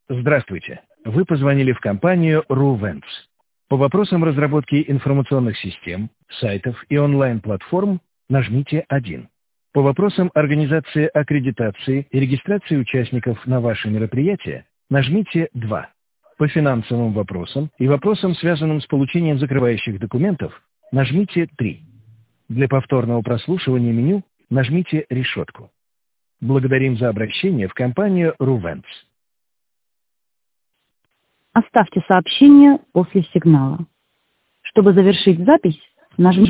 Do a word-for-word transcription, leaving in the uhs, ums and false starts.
Здравствуйте. Вы позвонили в компанию RuVents. По вопросам разработки информационных систем, сайтов и онлайн-платформ нажмите один. По вопросам организации аккредитации и регистрации участников на ваше мероприятие нажмите два. По финансовым вопросам и вопросам, связанным с получением закрывающих документов, нажмите три. Для повторного прослушивания меню нажмите решетку. Благодарим за обращение в компанию RuVents. Оставьте сообщение после сигнала. Чтобы завершить запись, нажмите